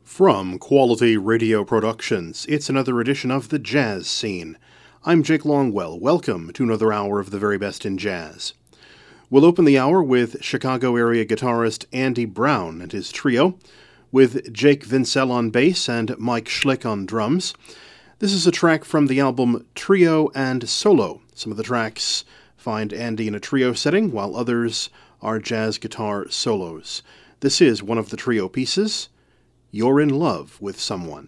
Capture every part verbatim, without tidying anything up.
From Quality Radio Productions, it's another edition of The Jazz Scene. I'm Jake Longwell. Welcome to another hour of the very best in jazz. We'll open the hour with Chicago area guitarist Andy Brown and his trio, with Jake Vincel on bass and Mike Schlick on drums. This is a track from the album Trio and Solo. Some of the tracks find Andy in a trio setting, while others are jazz guitar solos. This is one of the trio pieces, You're in Love with Someone.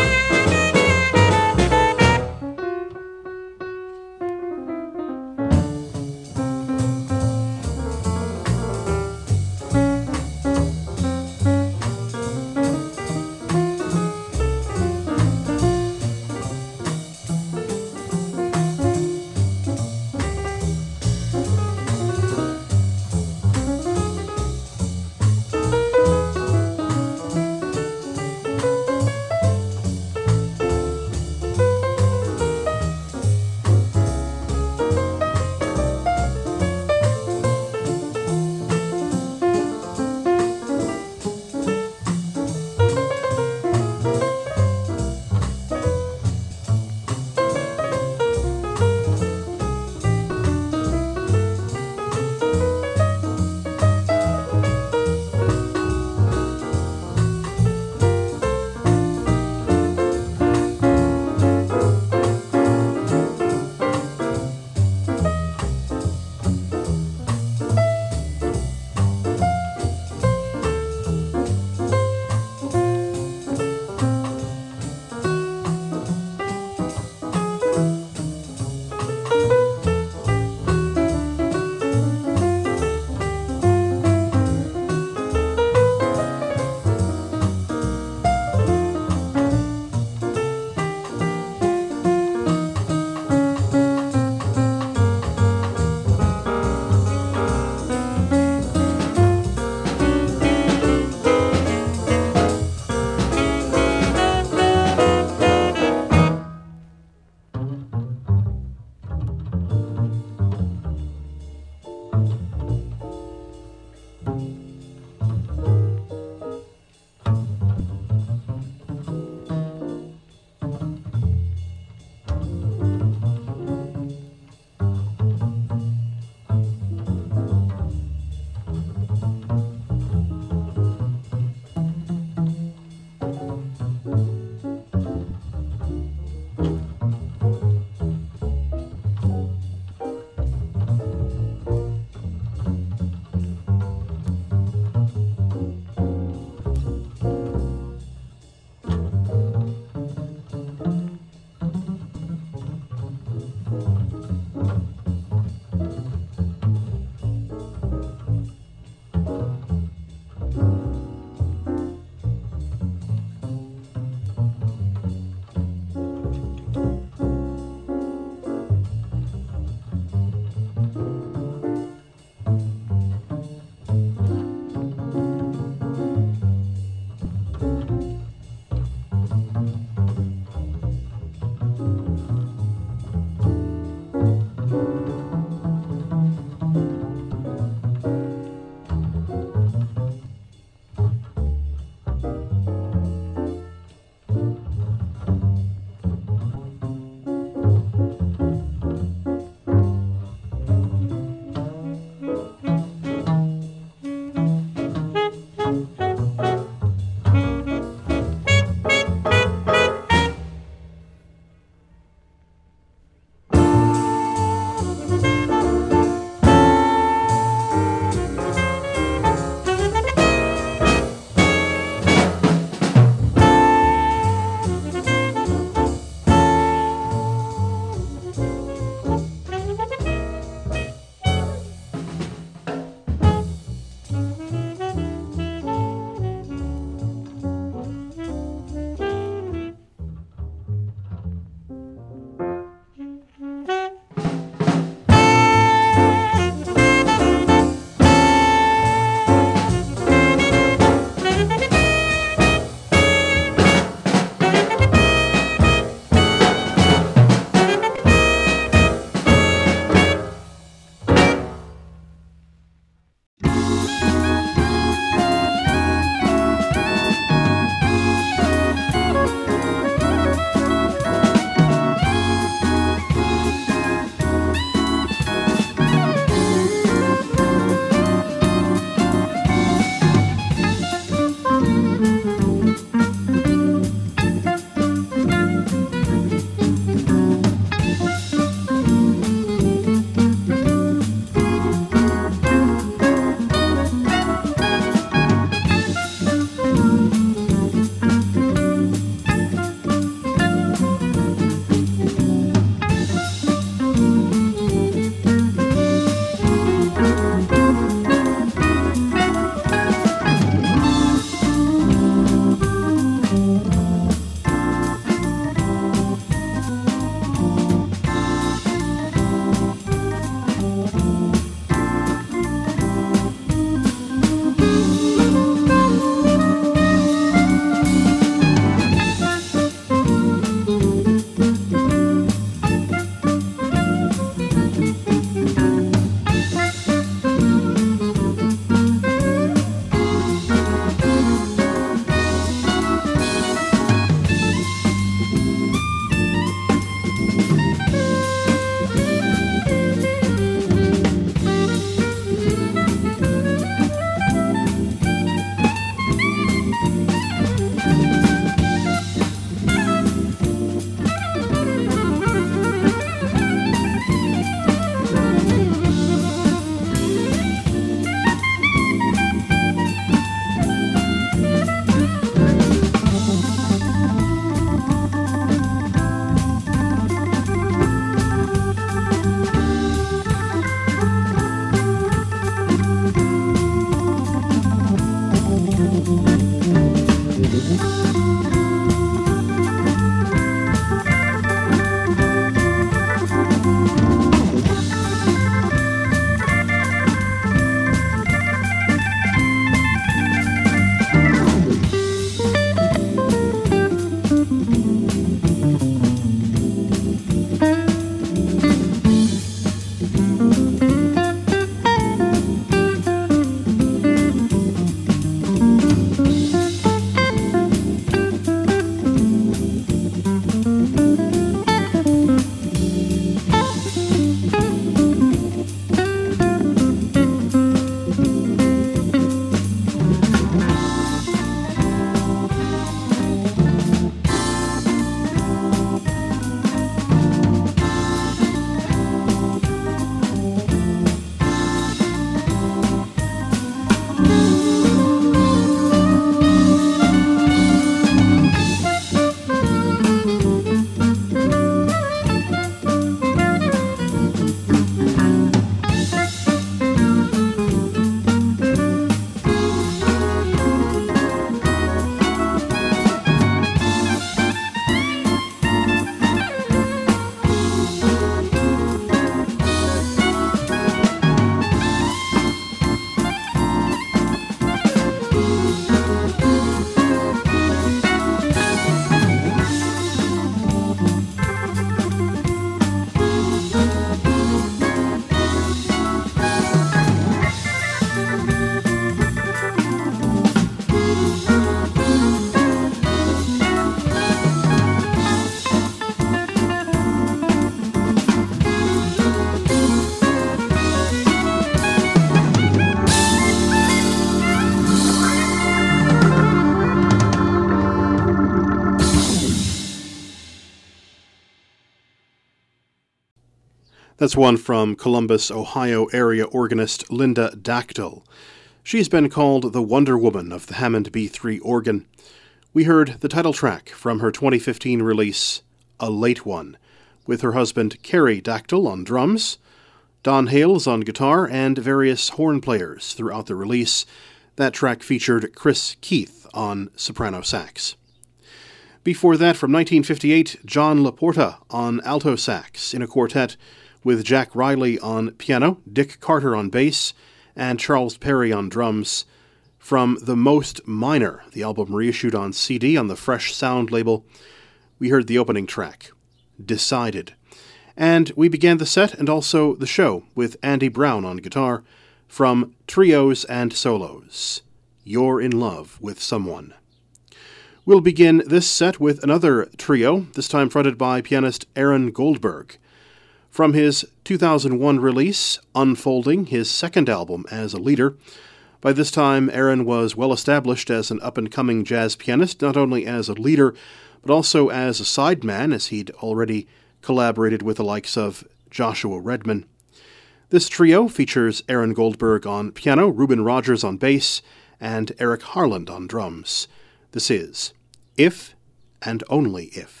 That's one from Columbus, Ohio area organist Linda Dactyl. She's been called the Wonder Woman of the Hammond B three organ. We heard the title track from her twenty fifteen release, A Late One, with her husband Kerry Dactyl on drums, Don Hales on guitar, and various horn players throughout the release. That track featured Chris Keith on soprano sax. Before that, from nineteen fifty-eight, John LaPorta on alto sax in a quartet with Jack Riley on piano, Dick Carter on bass, and Charles Perry on drums. From The Most Minor, the album reissued on C D on the Fresh Sound label, we heard the opening track, Decided. And we began the set and also the show with Andy Brown on guitar from Trios and Solos, You're in Love with Someone. We'll begin this set with another trio, this time fronted by pianist Aaron Goldberg. From his two thousand one release, Unfolding, his second album as a leader. By this time, Aaron was well established as an up-and-coming jazz pianist, not only as a leader, but also as a sideman, as he'd already collaborated with the likes of Joshua Redman. This trio features Aaron Goldberg on piano, Reuben Rogers on bass, and Eric Harland on drums. This is If and Only If.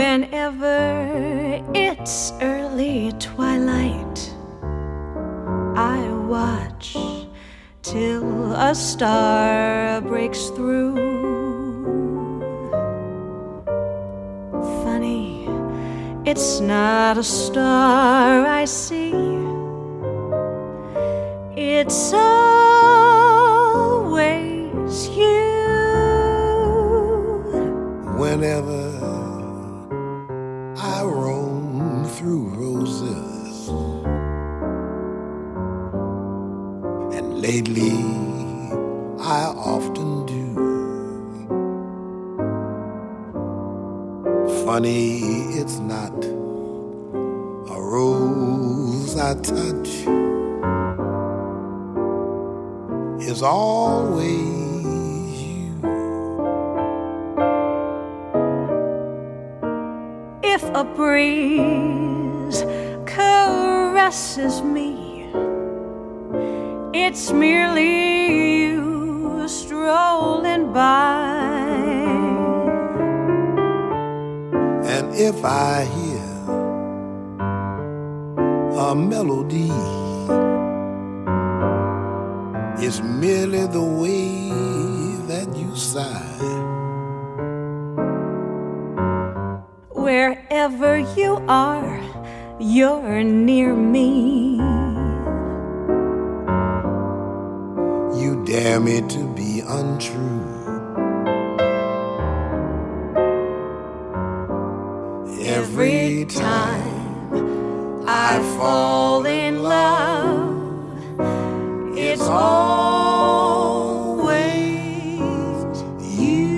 Whenever it's early twilight, I watch till a star breaks through. Funny, it's not a star I see. It's always you. Whenever I roam through roses, and lately I often do. Funny, it's not a rose I touch, it's always you. If a breeze caresses me, it's merely you strolling by. And if I hear a melody, it's merely the way that you sigh. Wherever you are, you're near me. You dare me to be untrue. Every time I fall in love, it's always you.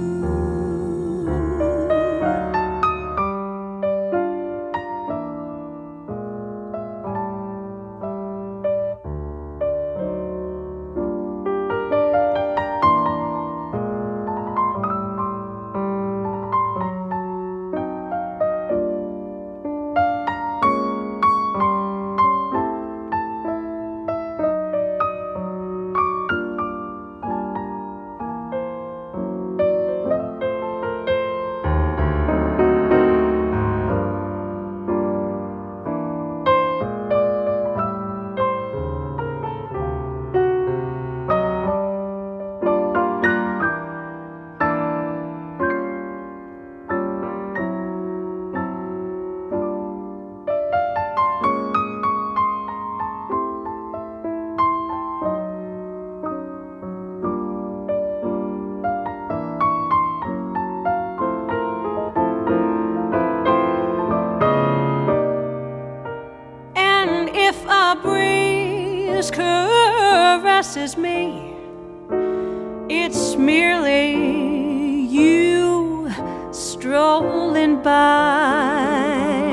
Caresses me, it's merely you strolling by.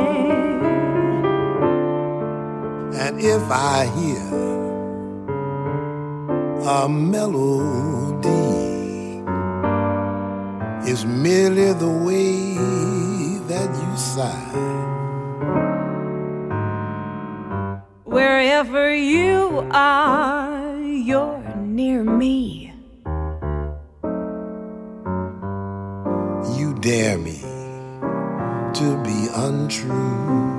And if I hear a melody, it's merely the way that you sigh. Wherever you are, you're near me. You dare me to be untrue.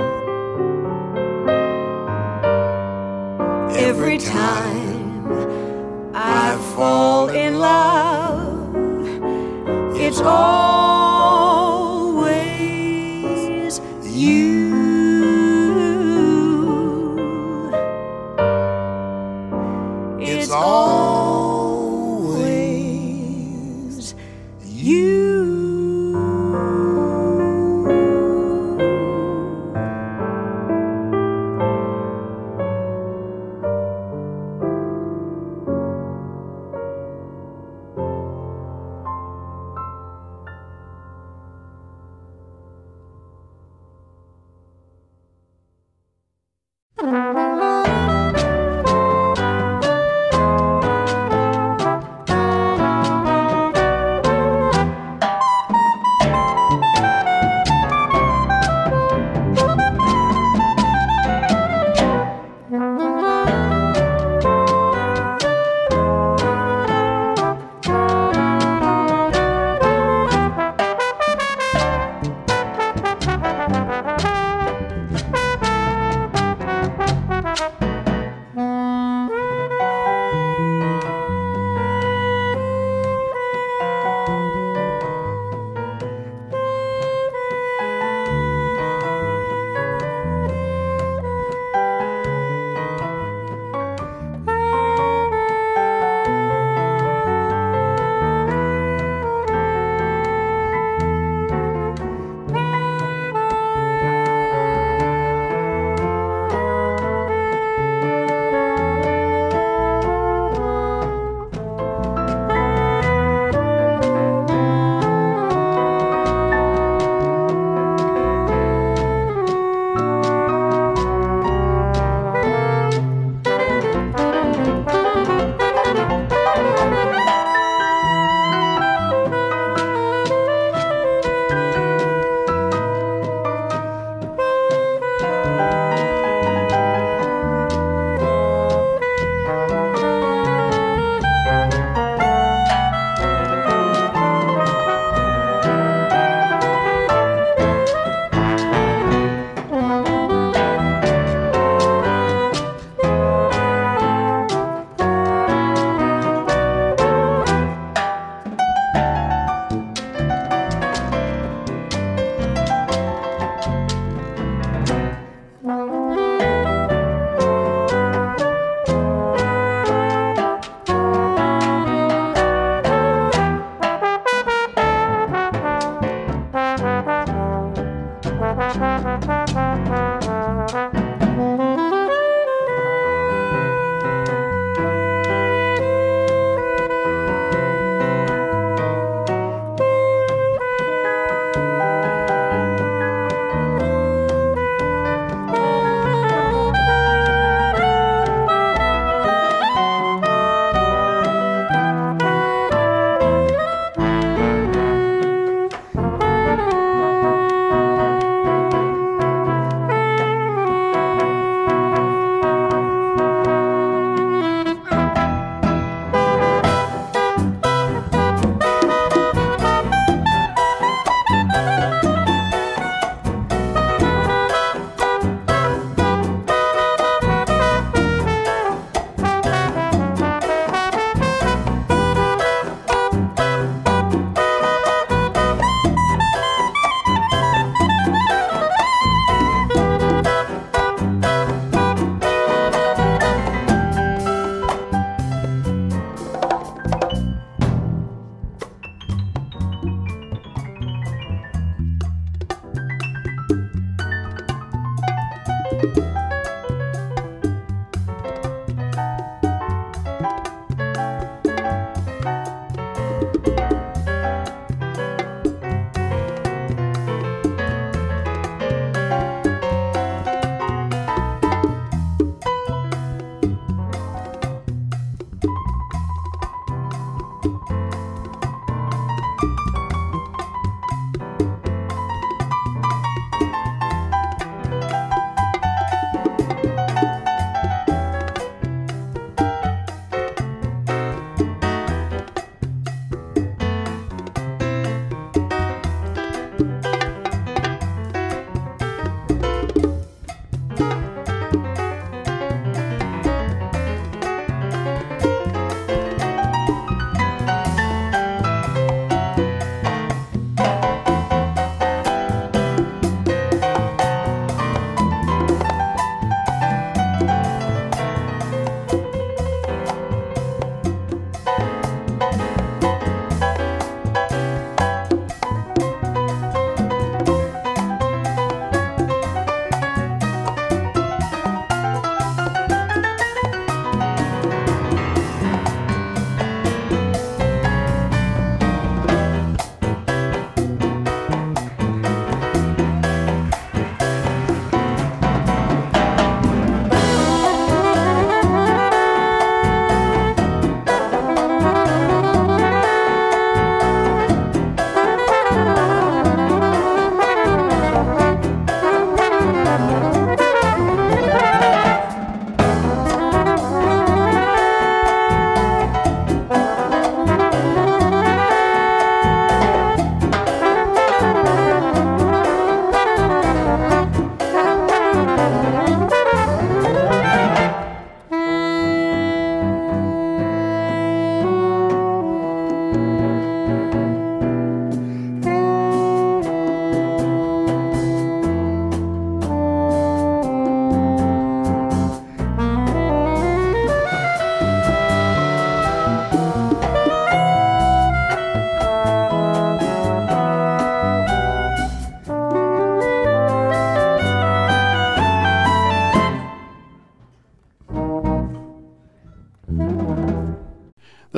Every time I fall in love, it's always you. It's always you.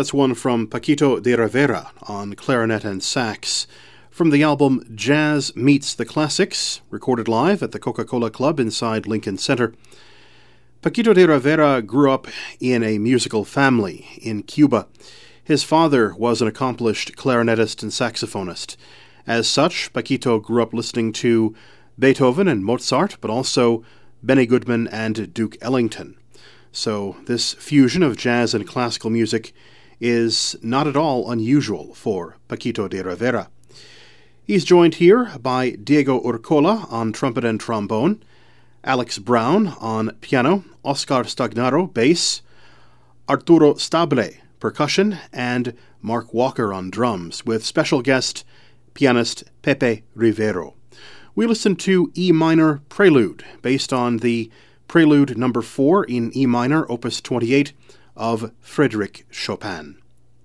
That's one from Paquito de Rivera on clarinet and sax, from the album Jazz Meets the Classics, recorded live at the Coca-Cola Club inside Lincoln Center. Paquito de Rivera grew up in a musical family in Cuba. His father was an accomplished clarinetist and saxophonist. As such, Paquito grew up listening to Beethoven and Mozart, but also Benny Goodman and Duke Ellington. So this fusion of jazz and classical music is not at all unusual for Paquito de Rivera. He's joined here by Diego Urcola on trumpet and trombone, Alex Brown on piano, Oscar Stagnaro bass, Arturo Stable percussion, and Mark Walker on drums, with special guest pianist Pepe Rivero. We listened to E minor Prelude, based on the Prelude number four in E minor, opus twenty-eight, of Frédéric Chopin.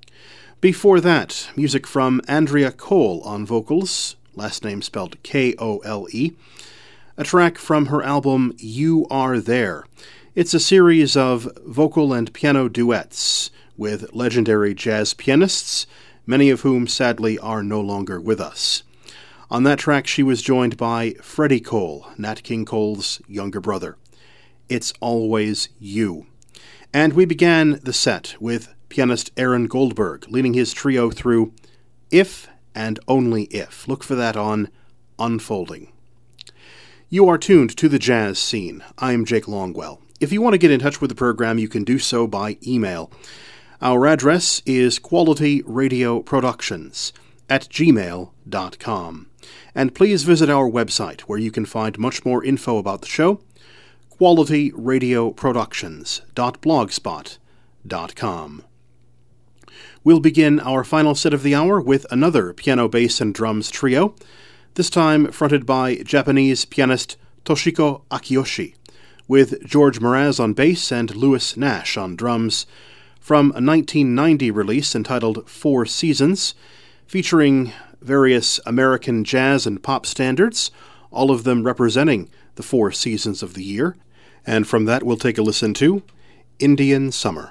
Before that, music from Andrea Cole on vocals, last name spelled K O L E, a track from her album You Are There. It's a series of vocal and piano duets with legendary jazz pianists, many of whom sadly are no longer with us. On that track, she was joined by Freddie Cole, Nat King Cole's younger brother. It's Always You. And we began the set with pianist Aaron Goldberg leading his trio through If and Only If. Look for that on Unfolding. You are tuned to the jazz scene. I'm Jake Longwell. If you want to get in touch with the program, you can do so by email. Our address is qualityradioproductions at gmail dot com. And please visit our website, where you can find much more info about the show, quality radio productions dot blogspot dot com. We'll begin our final set of the hour with another piano, bass, and drums trio, this time fronted by Japanese pianist Toshiko Akiyoshi, with George Mraz on bass and Louis Nash on drums, from a nineteen ninety release entitled Four Seasons, featuring various American jazz and pop standards, all of them representing the four seasons of the year. And from that, we'll take a listen to Indian Summer.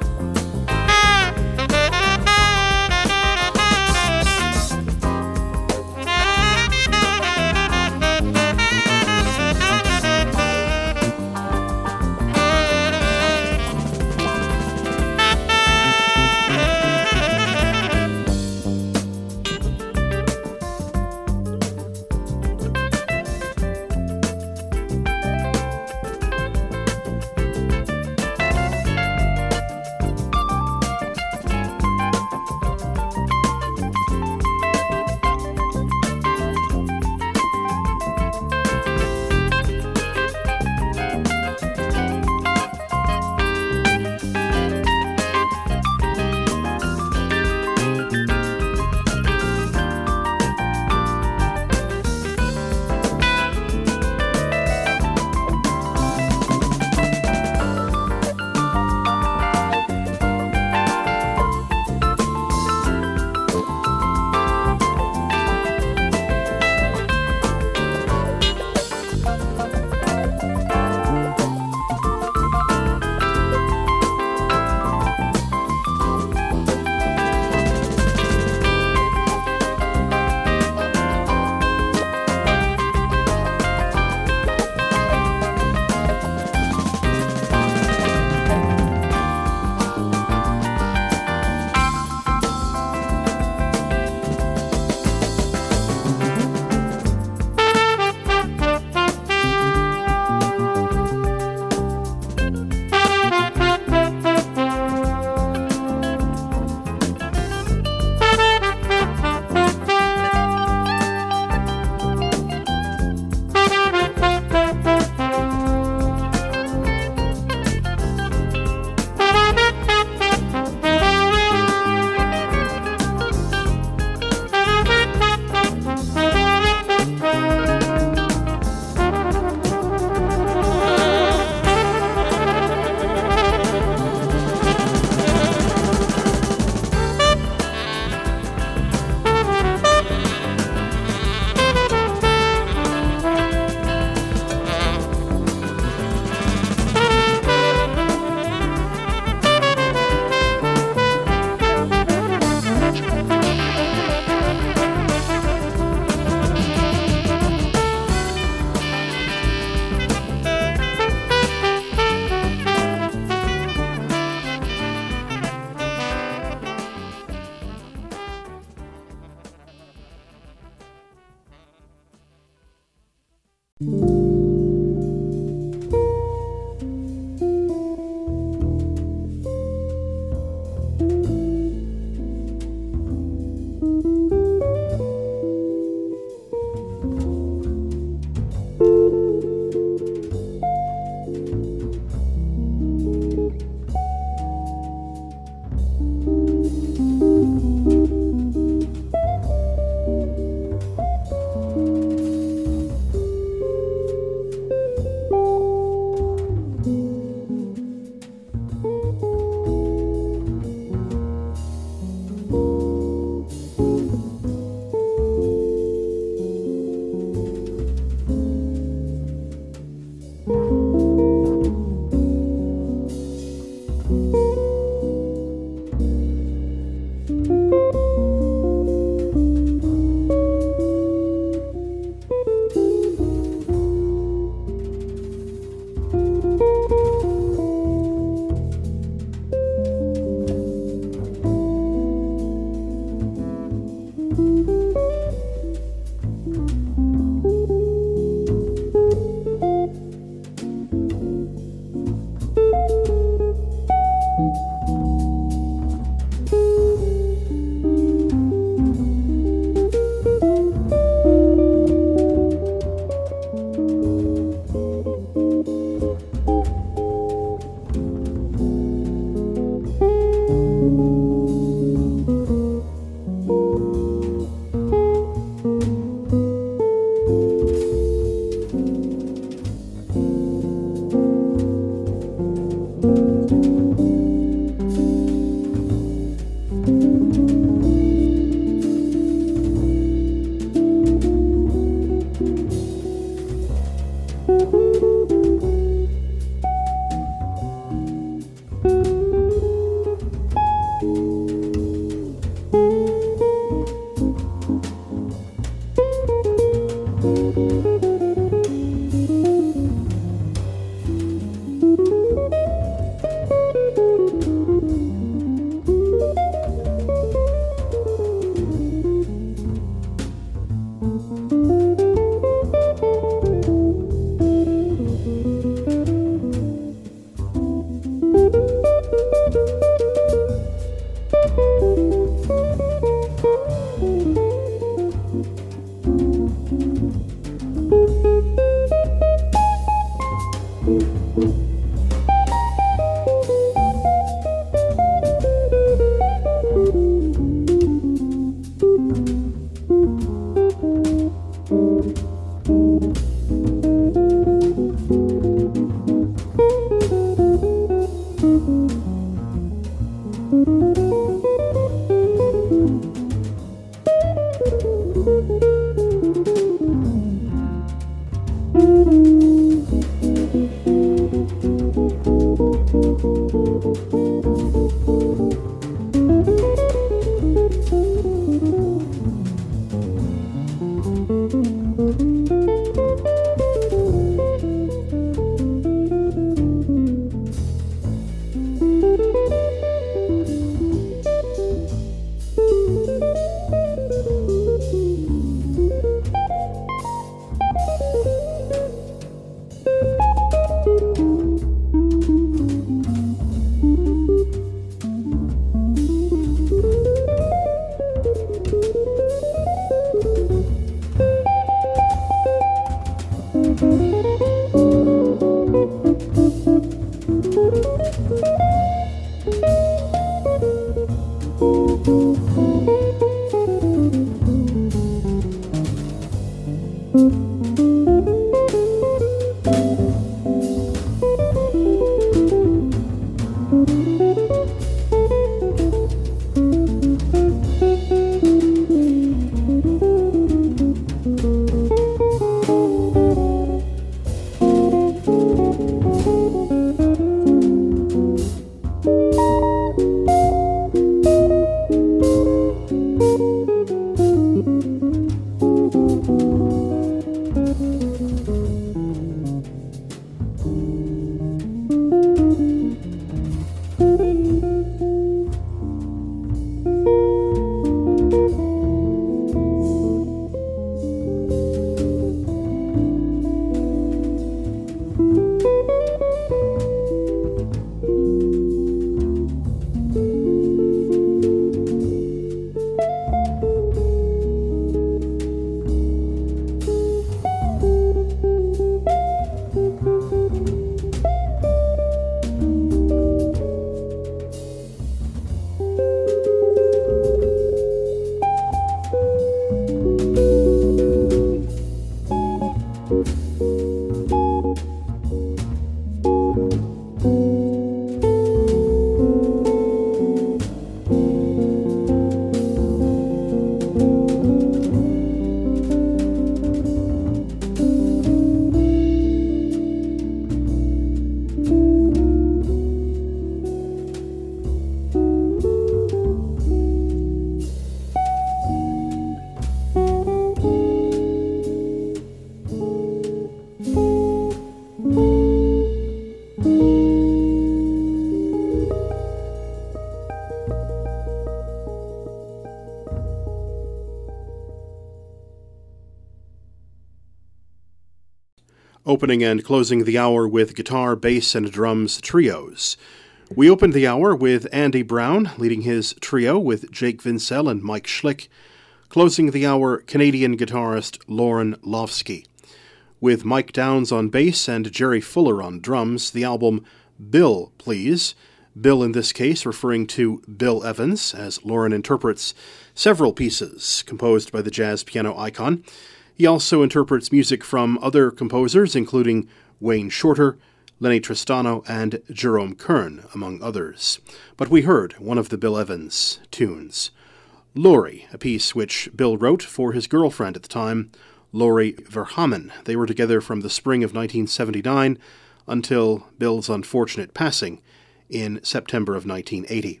Opening and closing the hour with guitar, bass, and drums trios. We opened the hour with Andy Brown leading his trio with Jake Vincel and Mike Schlick, closing the hour Canadian guitarist Lauren Lofsky. With Mike Downs on bass and Jerry Fuller on drums, the album Bill, Please. Bill in this case referring to Bill Evans, as Lauren interprets several pieces composed by the jazz piano icon. He also interprets music from other composers, including Wayne Shorter, Lenny Tristano, and Jerome Kern, among others. But we heard one of the Bill Evans tunes. Laurie, a piece which Bill wrote for his girlfriend at the time, Laurie Verhamen. They were together from the spring of nineteen seventy-nine until Bill's unfortunate passing in September of nineteen eighty.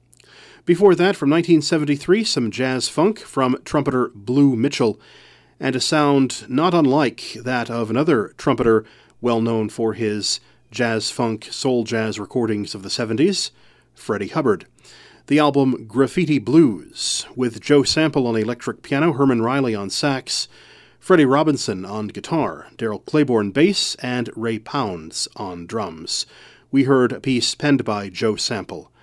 Before that, from nineteen seventy-three, some jazz funk from trumpeter Blue Mitchell, and a sound not unlike that of another trumpeter well known for his jazz-funk, soul-jazz recordings of the seventies, Freddie Hubbard. The album Graffiti Blues, with Joe Sample on electric piano, Herman Riley on sax, Freddie Robinson on guitar, Daryl Claiborne bass, and Ray Pounds on drums. We heard a piece penned by Joe Sample,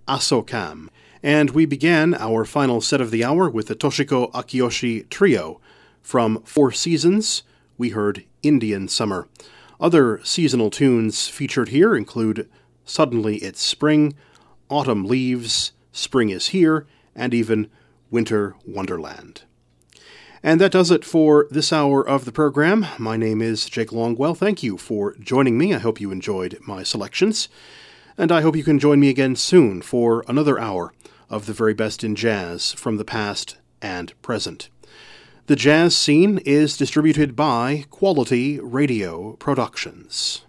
Asokam. And we began our final set of the hour with the Toshiko Akiyoshi Trio. From Four Seasons, we heard Indian Summer. Other seasonal tunes featured here include Suddenly It's Spring, Autumn Leaves, Spring is Here, and even Winter Wonderland. And that does it for this hour of the program. My name is Jake Longwell. Thank you for joining me. I hope you enjoyed my selections. And I hope you can join me again soon for another hour of the very best in jazz from the past and present. The Jazz Scene is distributed by Quality Radio Productions.